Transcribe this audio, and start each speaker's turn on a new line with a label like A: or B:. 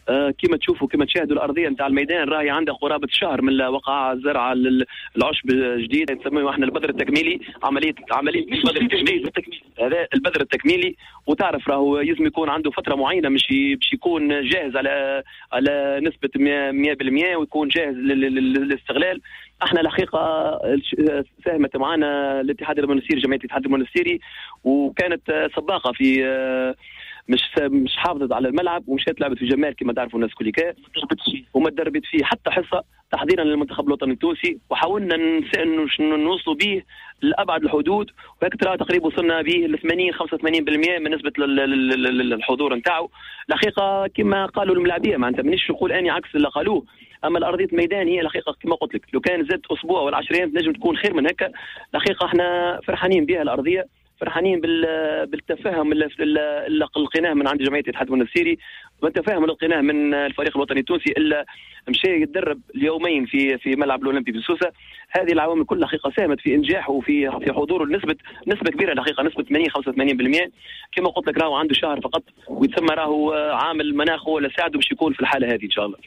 A: كما تشوفوا كما تشاهدوا الارضيه نتاع الميدان راهي عندها قرابه شهر من وقع زرع العشب جديد نسميه احنا البذر التكميلي. عمليه البذر التكميلي، هذا البذر التكميلي. وتعرف راهو يلزم يكون عنده فتره معينه مش يكون جاهز على نسبه 100% ويكون جاهز للاستغلال. احنا الحقيقه ساهمت معنا الاتحاد المونستيري، جمعيه الاتحاد المونستيري، وكانت سباقه في مش حافظت على الملعب ومشات لعبت في جمال كما تعرفوا الناس كلها وما تدربت فيه حتى حصه تحضيرا للمنتخب الوطني التونسي. وحاولنا نوصلوا به لابعد الحدود، وهيك ترى تقريبا وصلنا به ل 85% من نسبه الحضور نتاعو. الحقيقه كما قالوا الملاعبيه معناتها مانيش نقول اني عكس اللي قالوه، اما الارضيه الميدان هي الحقيقه كما قلت لك لو كان زادت اسبوع ولا 10 ايام نجم تكون خير من هكا. الحقيقه احنا فرحانين بها الارضيه، فرحانين بالتفاهم اللي لقيناه من عند جمعيه الاتحاد المونستيري، والتفاهم اللي لقيناه من الفريق الوطني التونسي اللي مشى يتدرب اليومين في ملعب الاولمبي بسوسه. هذه العوامل كلها حقيقه ساهمت في انجاحه وفي حضوره نسبه كبيره الحقيقه، نسبه 85%. كما قلت لك راهو عنده شهر فقط ويتسمى راهو عامل مناخ هو اللي ساعده باش يكون في الحاله هذه ان شاء الله.